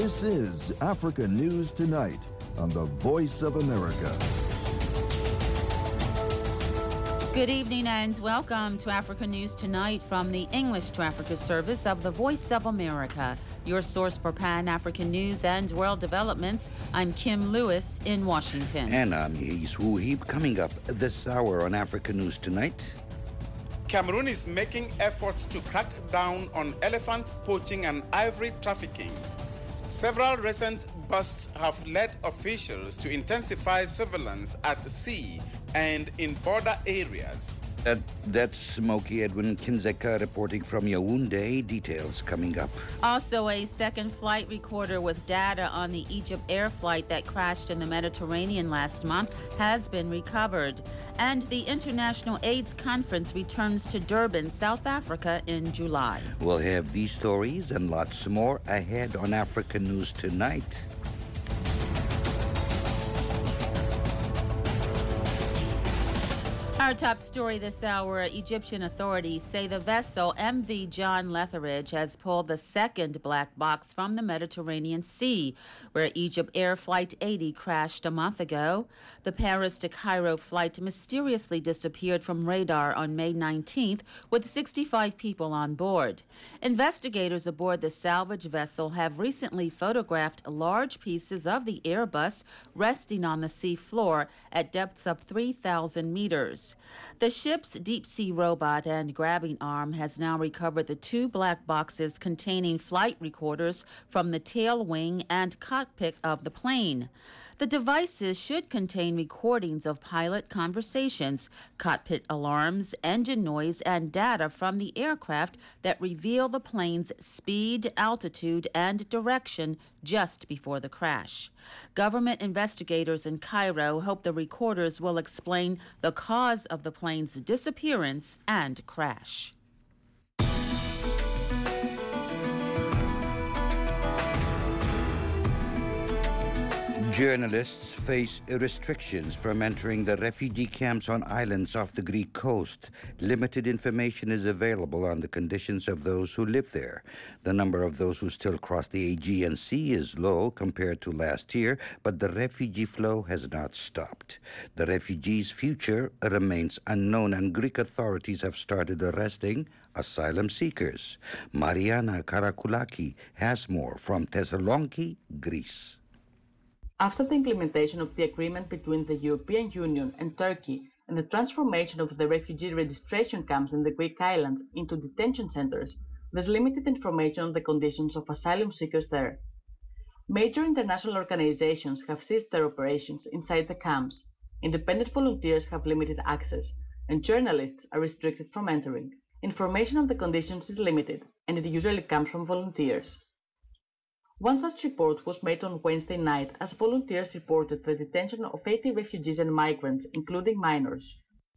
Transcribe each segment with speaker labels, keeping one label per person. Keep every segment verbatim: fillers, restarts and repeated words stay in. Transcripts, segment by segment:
Speaker 1: This is Africa News Tonight on the Voice of America.
Speaker 2: Good evening and welcome to Africa News Tonight from the English to Africa service of the Voice of America, your source for Pan-African news and world developments. I'm Kim Lewis in Washington.
Speaker 3: And I'm Yais Wuhib. Coming up this hour on Africa News Tonight.
Speaker 4: Cameroon is making efforts to crack down on elephant poaching and ivory trafficking. Several recent busts have led officials to intensify surveillance at sea and in border areas.
Speaker 3: That, that's Smokey Edwin Kinzeka reporting from Yaoundé. Details coming up.
Speaker 2: Also, a second flight recorder with data on the Egypt Air flight that crashed in the Mediterranean last month has been recovered. And the International AIDS Conference returns to Durban, South Africa in July.
Speaker 3: We'll have these stories and lots more ahead on Africa News Tonight.
Speaker 2: Our top story this hour, Egyptian authorities say the vessel M V John Letheridge has pulled the second black box from the Mediterranean Sea, where Egypt Air Flight eighty crashed a month ago. The Paris to Cairo flight mysteriously disappeared from radar on May nineteenth with sixty-five people on board. Investigators aboard the salvage vessel have recently photographed large pieces of the Airbus resting on the sea floor at depths of three thousand meters. The ship's deep-sea robot and grabbing arm has now recovered the two black boxes containing flight recorders from the tail wing and cockpit of the plane. The devices should contain recordings of pilot conversations, cockpit alarms, engine noise, and data from the aircraft that reveal the plane's speed, altitude, and direction just before the crash. Government investigators in Cairo hope the recorders will explain the cause of the plane's disappearance and crash.
Speaker 3: Journalists face restrictions from entering the refugee camps on islands off the Greek coast. Limited information is available on the conditions of those who live there. The number of those who still cross the Aegean Sea is low compared to last year, but the refugee flow has not stopped. The refugees' future remains unknown, and Greek authorities have started arresting asylum seekers. Mariana Karakoulaki has more from Thessaloniki, Greece.
Speaker 5: After the implementation of the agreement between the European Union and Turkey and the transformation of the refugee registration camps in the Greek islands into detention centers, there's limited information on the conditions of asylum seekers there. Major international organizations have ceased their operations inside the camps, independent volunteers have limited access, and journalists are restricted from entering. Information on the conditions is limited, and it usually comes from volunteers. One such report was made on Wednesday night as volunteers reported the detention of eighty refugees and migrants, including minors.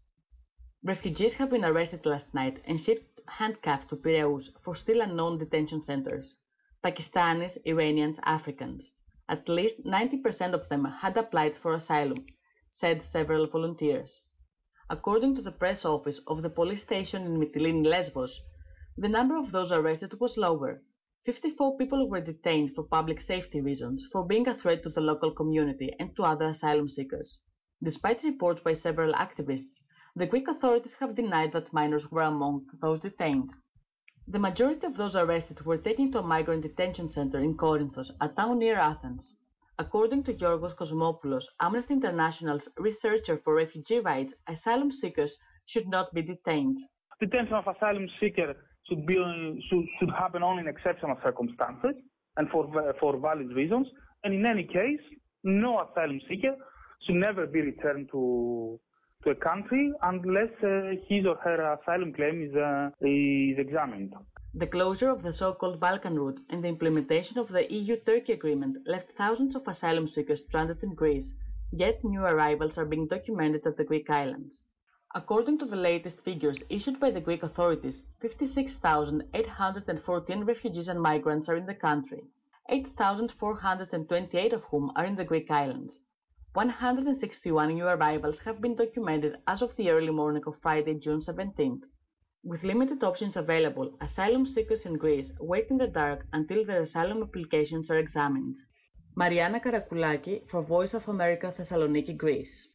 Speaker 5: Refugees have been arrested last night and shipped handcuffed to Piraeus for still unknown detention centers. Pakistanis, Iranians, Africans. At least ninety percent of them had applied for asylum, said several volunteers. According to the press office of the police station in Mytilene, Lesbos, the number of those arrested was lower. fifty-four people were detained for public safety reasons, for being a threat to the local community and to other asylum seekers. Despite reports by several activists, the Greek authorities have denied that minors were among those detained. The majority of those arrested were taken to a migrant detention center in Corinthos, a town near Athens. According to Giorgos Kosmopoulos, Amnesty International's researcher for refugee rights, asylum seekers should not be detained.
Speaker 6: Detention of asylum seekers should be should, should happen only in exceptional circumstances and for for valid reasons. And in any case, no asylum seeker should never be returned to to a country unless uh, his or her asylum claim is uh, is examined.
Speaker 5: The closure of the so-called Balkan route and the implementation of the E U-Turkey agreement left thousands of asylum seekers stranded in Greece, yet new arrivals are being documented at the Greek islands. According to the latest figures issued by the Greek authorities, fifty-six thousand eight hundred fourteen refugees and migrants are in the country, eight thousand four hundred twenty-eight of whom are in the Greek islands. one hundred sixty-one new arrivals have been documented as of the early morning of Friday, June seventeenth. With limited options available, asylum seekers in Greece wait in the dark until their asylum applications are examined. Mariana Karakoulaki for Voice of America, Thessaloniki, Greece.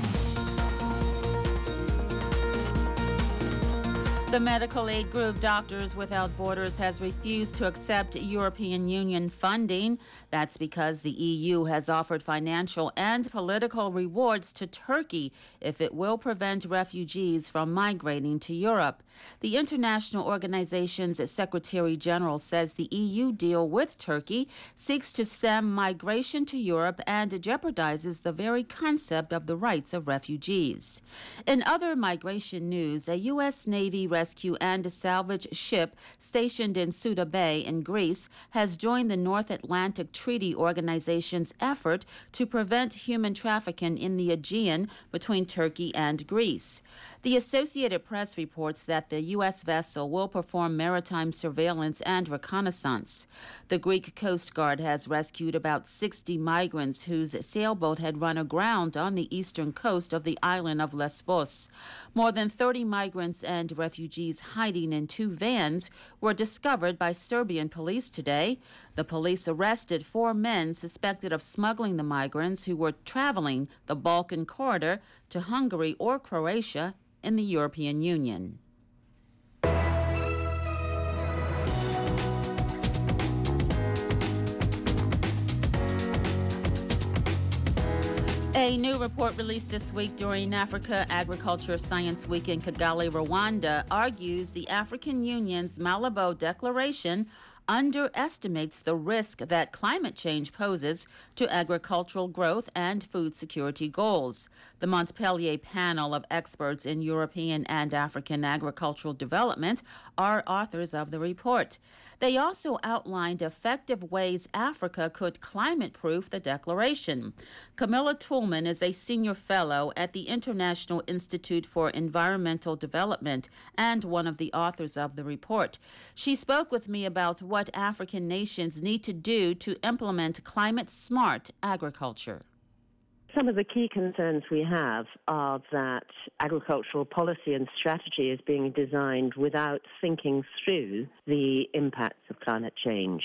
Speaker 2: The medical aid group Doctors Without Borders has refused to accept European Union funding. That's because the E U has offered financial and political rewards to Turkey if it will prevent refugees from migrating to Europe. The international organization's Secretary General says the E U deal with Turkey seeks to stem migration to Europe and jeopardizes the very concept of the rights of refugees. In other migration news, a U S Navy rescue and salvage ship stationed in Suda Bay in Greece has joined the North Atlantic Treaty Organization's effort to prevent human trafficking in the Aegean between Turkey and Greece. The Associated Press reports that the U S vessel will perform maritime surveillance and reconnaissance. The Greek Coast Guard has rescued about sixty migrants whose sailboat had run aground on the eastern coast of the island of Lesbos. More than thirty migrants and refugees hiding in two vans were discovered by Serbian police today. The police arrested four men suspected of smuggling the migrants who were traveling the Balkan corridor to Hungary or Croatia in the European Union. A new report released this week during Africa Agriculture Science Week in Kigali, Rwanda, argues the African Union's Malabo Declaration underestimates the risk that climate change poses to agricultural growth and food security goals. The Montpellier panel of experts in European and African agricultural development are authors of the report. They also outlined effective ways Africa could climate-proof the declaration. Camilla Toulmin is a senior fellow at the International Institute for Environmental Development and one of the authors of the report. She spoke with me about what African nations need to do to implement climate-smart agriculture.
Speaker 7: Some of the key concerns we have are that agricultural policy and strategy is being designed without thinking through the impacts of climate change.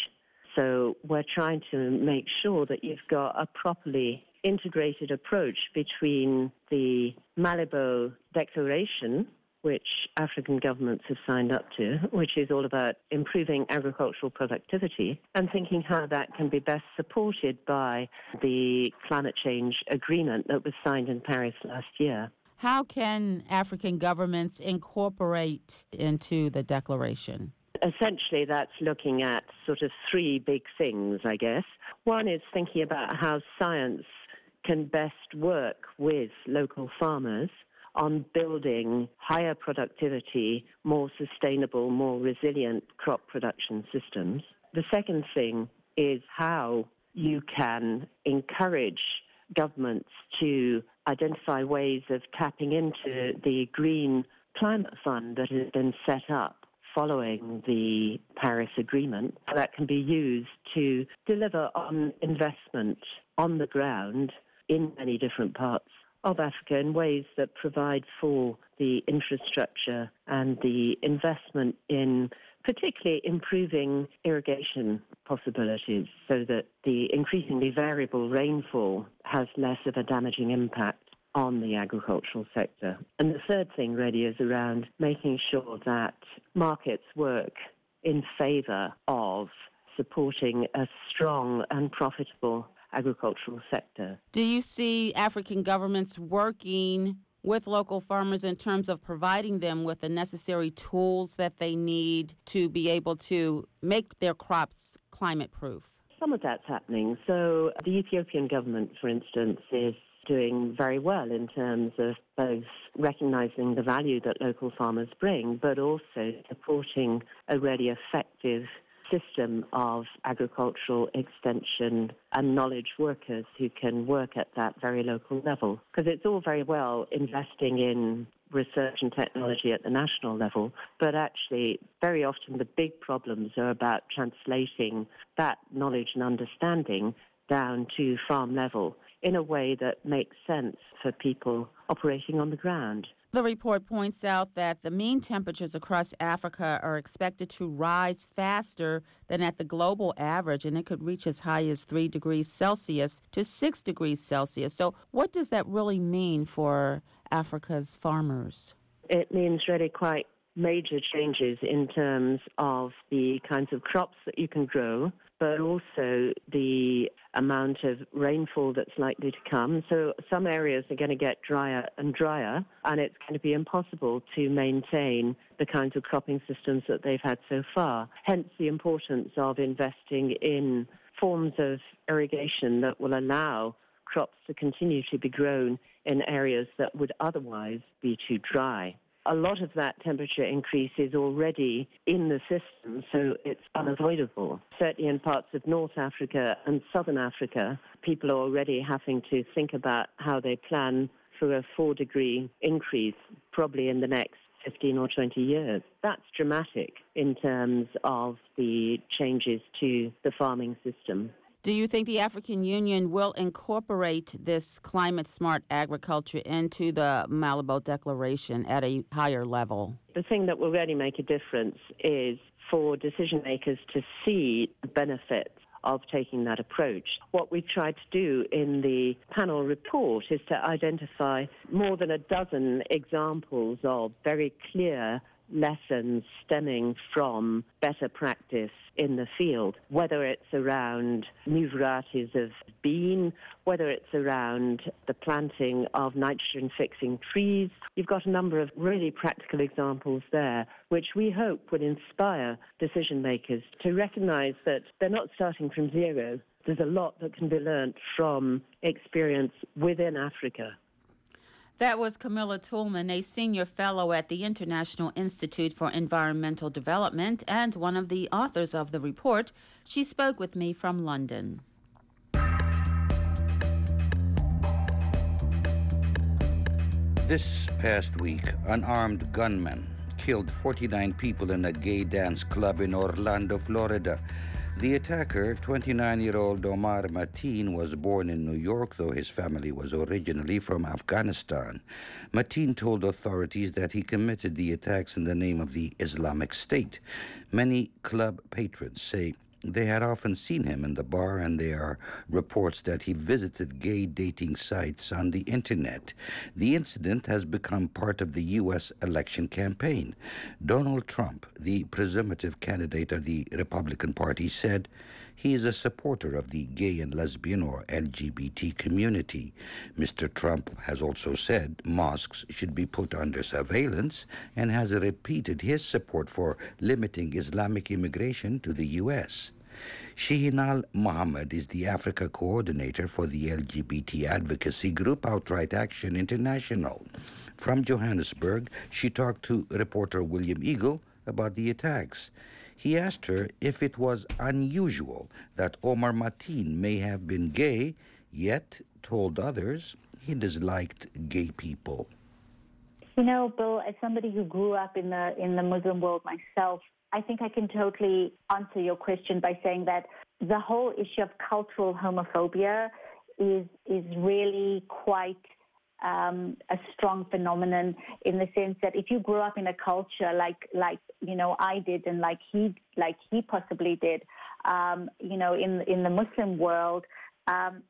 Speaker 7: So we're trying to make sure that you've got a properly integrated approach between the Malabo Declaration, which African governments have signed up to, which is all about improving agricultural productivity, and thinking how that can be best supported by the climate change agreement that was signed in Paris last year.
Speaker 2: How can African governments incorporate into the declaration?
Speaker 7: Essentially, that's looking at sort of three big things, I guess. One is thinking about how science can best work with local farmers on building higher productivity, more sustainable, more resilient crop production systems. The second thing is how you can encourage governments to identify ways of tapping into the Green Climate Fund that has been set up following the Paris Agreement. That can be used to deliver on investment on the ground in many different parts of Africa in ways that provide for the infrastructure and the investment in particularly improving irrigation possibilities so that the increasingly variable rainfall has less of a damaging impact on the agricultural sector. And the third thing really is around making sure that markets work in favour of supporting a strong and profitable agricultural sector.
Speaker 2: Do you see African governments working with local farmers in terms of providing them with the necessary tools that they need to be able to make their crops climate-proof?
Speaker 7: Some of that's happening. So the Ethiopian government, for instance, is doing very well in terms of both recognizing the value that local farmers bring, but also supporting a really effective system of agricultural extension and knowledge workers who can work at that very local level. Because it's all very well investing in research and technology at the national level, but actually very often the big problems are about translating that knowledge and understanding down to farm level in a way that makes sense for people operating on the ground.
Speaker 2: The report points out that the mean temperatures across Africa are expected to rise faster than at the global average, and it could reach as high as three degrees Celsius to six degrees Celsius. So what does that really mean for Africa's farmers?
Speaker 7: It means really quite major changes in terms of the kinds of crops that you can grow, but also the amount of rainfall that's likely to come. So some areas are going to get drier and drier, and it's going to be impossible to maintain the kinds of cropping systems that they've had so far. Hence the importance of investing in forms of irrigation that will allow crops to continue to be grown in areas that would otherwise be too dry. A lot of that temperature increase is already in the system, so it's unavoidable. Certainly in parts of North Africa and Southern Africa, people are already having to think about how they plan for a four-degree increase, probably in the next fifteen or twenty years. That's dramatic in terms of the changes to the farming system.
Speaker 2: Do you think the African Union will incorporate this climate-smart agriculture into the Malabo Declaration at a higher level?
Speaker 7: The thing that will really make a difference is for decision makers to see the benefits of taking that approach. What we've tried to do in the panel report is to identify more than a dozen examples of very clear lessons stemming from better practice in the field, whether it's around new varieties of bean, whether it's around the planting of nitrogen-fixing trees. You've got a number of really practical examples there, which we hope would inspire decision makers to recognize that they're not starting from zero. There's a lot that can be learned from experience within Africa.
Speaker 2: That was Camilla Toulmin, a senior fellow at the International Institute for Environmental Development and one of the authors of the report. She spoke with me from London.
Speaker 3: This past week, an armed gunman killed forty-nine people in a gay dance club in Orlando, Florida. The attacker, twenty-nine-year-old Omar Mateen, was born in New York, though his family was originally from Afghanistan. Mateen told authorities that he committed the attacks in the name of the Islamic State. Many club patrons say they had often seen him in the bar, and there are reports that he visited gay dating sites on the internet. The incident has become part of the U S election campaign. Donald Trump, the presumptive candidate of the Republican Party, said he is a supporter of the gay and lesbian or L G B T community. Mister Trump has also said mosques should be put under surveillance and has repeated his support for limiting Islamic immigration to the U S. Shehinal Mohammed is the Africa coordinator for the L G B T advocacy group Outright Action International. From Johannesburg, she talked to reporter William Eagle about the attacks. He asked her if it was unusual that Omar Mateen may have been gay, yet told others he disliked gay people.
Speaker 8: You know, Bill, as somebody who grew up in the in the Muslim world myself, I think I can totally answer your question by saying that the whole issue of cultural homophobia is is really quite um, a strong phenomenon, in the sense that if you grew up in a culture like like you know I did, and like he like he possibly did, um, you know, in in the Muslim world, um,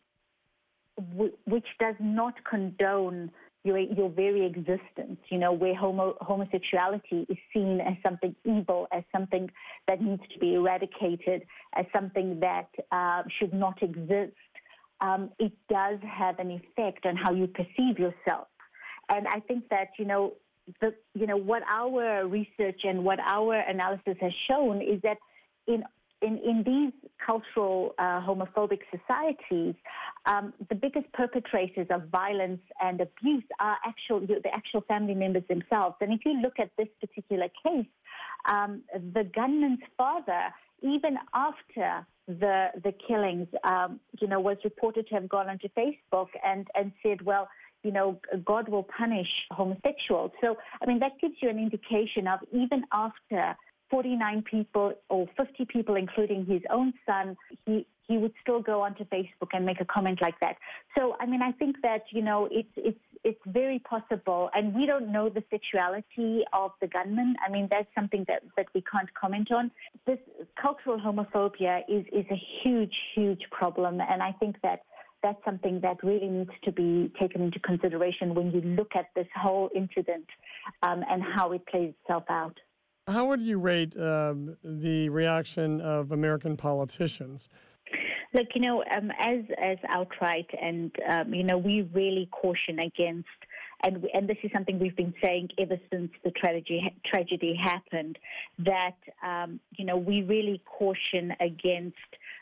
Speaker 8: w- which does not condone Your, your very existence, you know, where homo, homosexuality is seen as something evil, as something that needs to be eradicated, as something that uh, should not exist, um, it does have an effect on how you perceive yourself. And I think that, you know, the, you know, what our research and what our analysis has shown is that in In, in these cultural uh, homophobic societies, um, the biggest perpetrators of violence and abuse are actual the actual family members themselves. And if you look at this particular case, um, the gunman's father, even after the the killings, um, you know, was reported to have gone onto Facebook and, and said, well, you know, God will punish homosexuals. So, I mean, that gives you an indication of, even after forty-nine people or fifty people, including his own son, he he would still go onto Facebook and make a comment like that. So, I mean, I think that, you know, it's it's it's very possible, and we don't know the sexuality of the gunman. I mean, that's something that, that we can't comment on. This cultural homophobia is, is a huge, huge problem, and I think that that's something that really needs to be taken into consideration when you look at this whole incident um, and how it plays itself out.
Speaker 9: How would you rate um, the reaction of American politicians?
Speaker 8: Look, you know, um, as as outright, and um, you know, we really caution against, and and this is something we've been saying ever since the tragedy tragedy happened, that um, you know, we really caution against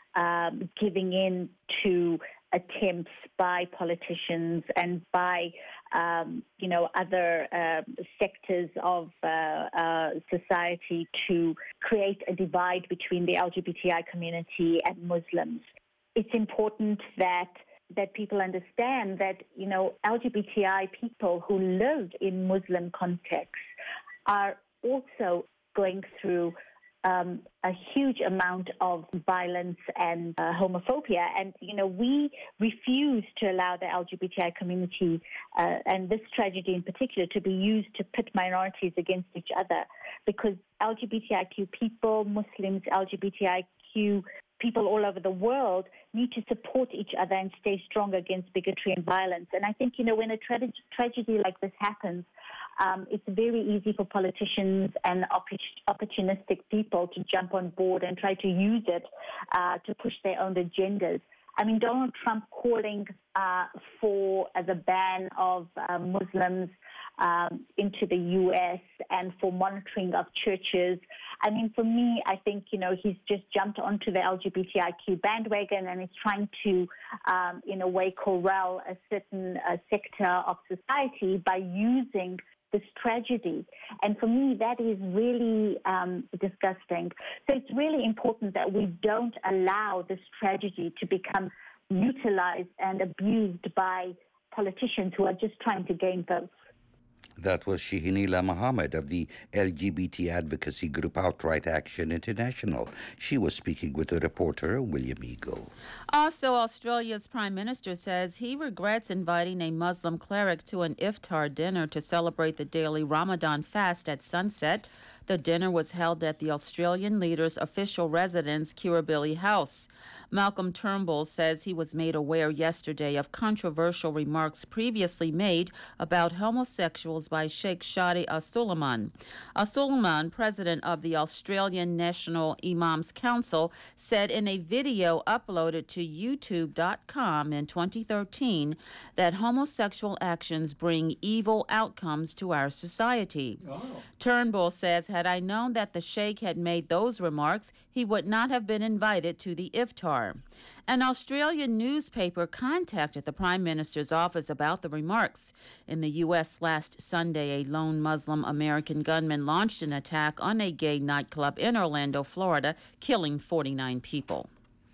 Speaker 8: um, giving in to attempts by politicians and by, um, you know, other uh, sectors of uh, uh, society to create a divide between the L G B T I community and Muslims. It's important that that people understand that, you know, L G B T I people who live in Muslim contexts are also going through Um, a huge amount of violence and uh, homophobia. And, you know, we refuse to allow the L G B T I community uh, and this tragedy in particular to be used to pit minorities against each other, because L G B T I Q people, Muslims, L G B T I Q people all over the world need to support each other and stay strong against bigotry and violence. And I think, you know, when a tra- tragedy like this happens, Um, it's very easy for politicians and opportunistic people to jump on board and try to use it uh, to push their own agendas. I mean, Donald Trump calling uh, for uh, the ban of uh, Muslims um, into the U S and for monitoring of churches. I mean, for me, I think, you know, he's just jumped onto the L G B T I Q bandwagon and is trying to, um, in a way, corral a certain uh, sector of society by using this tragedy. And for me, that is really um, disgusting. So it's really important that we don't allow this tragedy to become utilized and abused by politicians who are just trying to gain votes.
Speaker 3: That was Shihinila Mohammed of the L G B T advocacy group Outright Action International. She was speaking with the reporter, William Eagle.
Speaker 2: Also, Australia's Prime Minister says he regrets inviting a Muslim cleric to an iftar dinner to celebrate the daily Ramadan fast at sunset. The dinner was held at the Australian leader's official residence, Kirribilli House. Malcolm Turnbull says he was made aware yesterday of controversial remarks previously made about homosexuals by Sheikh Shadi Al-Sulaiman. Al-Sulaiman, president of the Australian National Imams Council, said in a video uploaded to YouTube dot com in twenty thirteen that homosexual actions bring evil outcomes to our society. Oh. Turnbull says, had I known that the sheikh had made those remarks, he would not have been invited to the iftar. An Australian newspaper contacted the Prime Minister's office about the remarks. In the U S last Sunday, a lone Muslim American gunman launched an attack on a gay nightclub in Orlando, Florida, killing forty-nine people.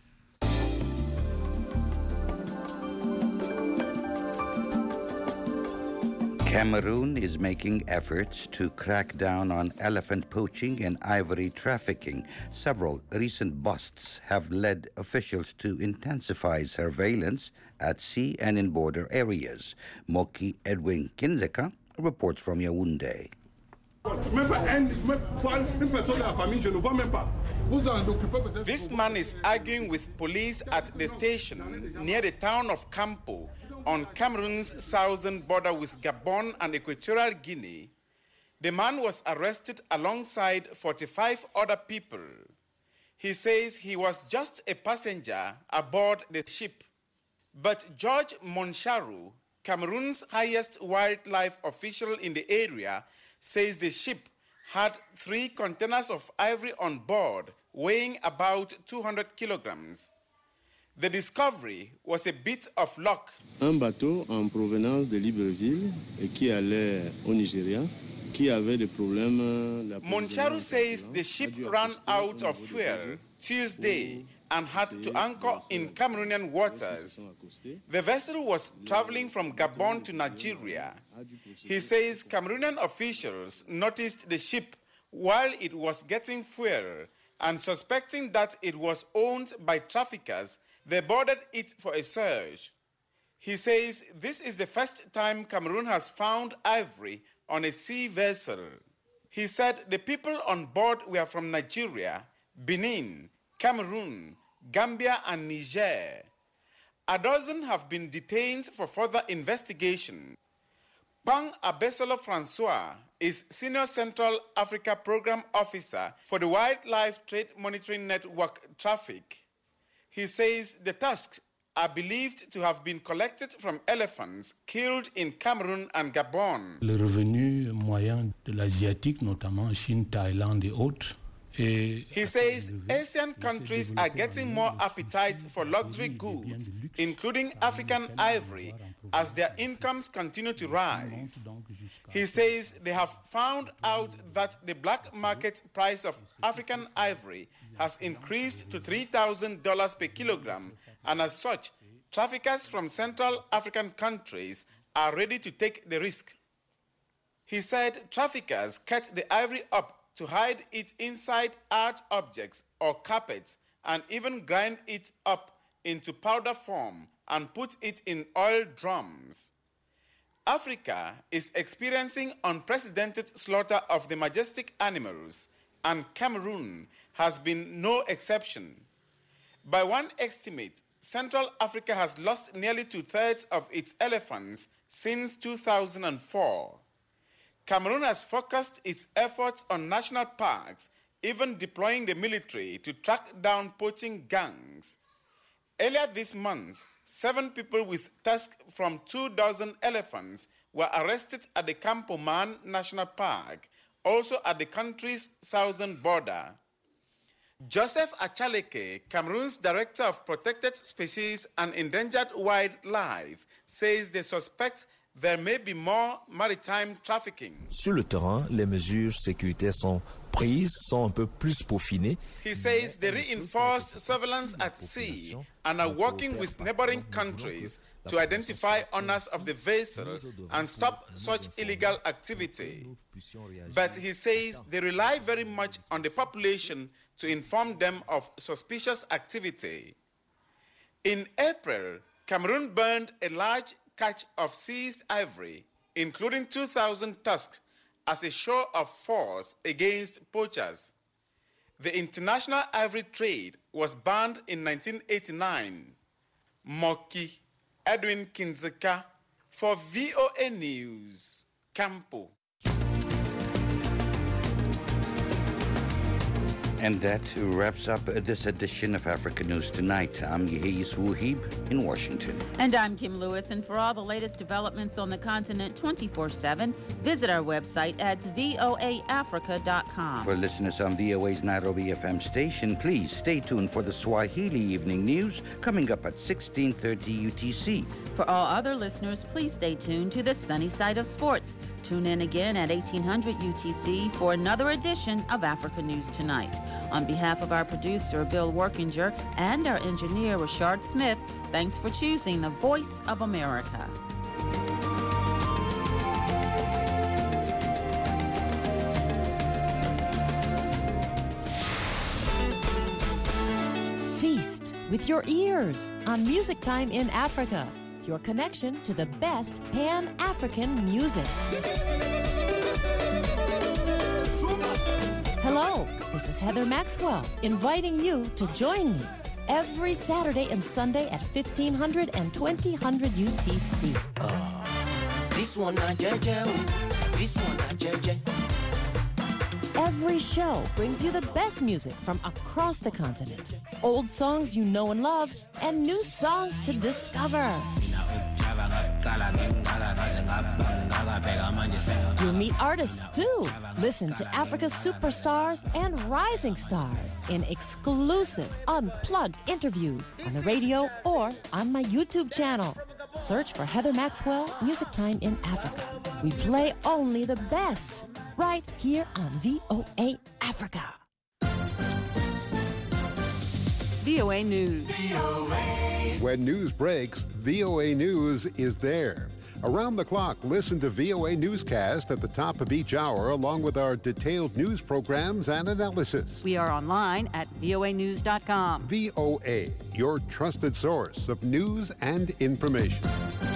Speaker 3: Cameroon is making efforts to crack down on elephant poaching and ivory trafficking. Several recent busts have led officials to intensify surveillance at sea and in border areas. Moki Edwin Kinzeka reports from Yaoundé.
Speaker 4: This man is arguing with police at the station near the town of Campo, on Cameroon's southern border with Gabon and Equatorial Guinea. The man was arrested alongside forty-five other people. He says he was just a passenger aboard the ship. But George Moncharu, Cameroon's highest wildlife official in the area, says the ship had three containers of ivory on board, weighing about two hundred kilograms. The discovery was a bit of luck.
Speaker 10: Un bateau en provenance de Libreville et qui allait au Nigeria, qui avait des problèmes.
Speaker 4: Moncharu says the ship ran out of fuel Tuesday and had to anchor in Cameroonian waters. The vessel was traveling from Gabon to Nigeria. He says Cameroonian officials noticed the ship while it was getting fuel, and suspecting that it was owned by traffickers, they boarded it for a search. He says this is the first time Cameroon has found ivory on a sea vessel. He said the people on board were from Nigeria, Benin, Cameroon, Gambia, and Niger. A dozen have been detained for further investigation. Pang Abesolo Francois is Senior Central Africa Program Officer for the Wildlife Trade Monitoring Network Traffic. He says the tusks are believed to have been collected from elephants killed in Cameroon and Gabon.
Speaker 11: Le revenu moyen de l'Asiatique, notamment Chine, Thaïlande et autres.
Speaker 4: He says Asian countries are getting more appetite for luxury goods, including African ivory, as their incomes continue to rise. He says they have found out that the black market price of African ivory has increased to three thousand dollars per kilogram, and as such, traffickers from Central African countries are ready to take the risk. He said traffickers cut the ivory up to hide it inside art objects or carpets, and even grind it up into powder form and put it in oil drums. Africa is experiencing unprecedented slaughter of the majestic animals, and Cameroon has been no exception. By one estimate, Central Africa has lost nearly two-thirds of its elephants since two thousand four. Cameroon has focused its efforts on national parks, even deploying the military to track down poaching gangs. Earlier this month, seven people with tusks from two dozen elephants were arrested at the Campoman National Park, also at the country's southern border. Joseph Achaleke, Cameroon's Director of Protected Species and Endangered Wildlife, says they suspect there may be more maritime trafficking.
Speaker 12: Sur le terrain, les mesures sécuritaires sont prises, sont un peu plus peaufinées.
Speaker 4: He says they reinforced surveillance at sea and are working with neighboring countries to identify owners of the vessel and stop such illegal activity. But he says they rely very much on the population to inform them of suspicious activity. In April, Cameroon burned a large catch of seized ivory, including two thousand tusks, as a show of force against poachers. The international ivory trade was banned in nineteen eighty-nine. Moki Edwin Kinzeka for V O A News, Campo.
Speaker 3: And that wraps up this edition of Africa News Tonight. I'm Yehis Wuhib in Washington.
Speaker 2: And I'm Kim Lewis. And for all the latest developments on the continent twenty-four seven, visit our website at voa africa dot com.
Speaker 3: For listeners on V O A's Nairobi F M station, please stay tuned for the Swahili Evening News coming up at sixteen thirty U T C.
Speaker 2: For all other listeners, please stay tuned to the Sunny Side of Sports. Tune in again at eighteen hundred U T C for another edition of Africa News Tonight. On behalf of our producer, Bill Workinger, and our engineer, Rashard Smith, thanks for choosing the Voice of America.
Speaker 13: Feast with your ears on Music Time in Africa, your connection to the best Pan-African music. Hello, this is Heather Maxwell, inviting you to join me every Saturday and Sunday at fifteen hundred and twenty hundred U T C.
Speaker 14: Uh, this one not J J, this one not J J.
Speaker 13: Every show brings you the best music from across the continent. Old songs you know and love, and new songs to discover. You'll meet artists too. Listen to Africa's superstars and rising stars in exclusive, unplugged interviews on the radio or on my YouTube channel. Search for Heather Maxwell, Music Time in Africa. We play only the best, right here on V O A Africa.
Speaker 15: V O A News.
Speaker 16: When news breaks, V O A News is there. Around the clock, listen to V O A Newscast at the top of each hour, along with our detailed news programs and analysis.
Speaker 15: We are online at V O A news dot com.
Speaker 16: V O A, your trusted source of news and information.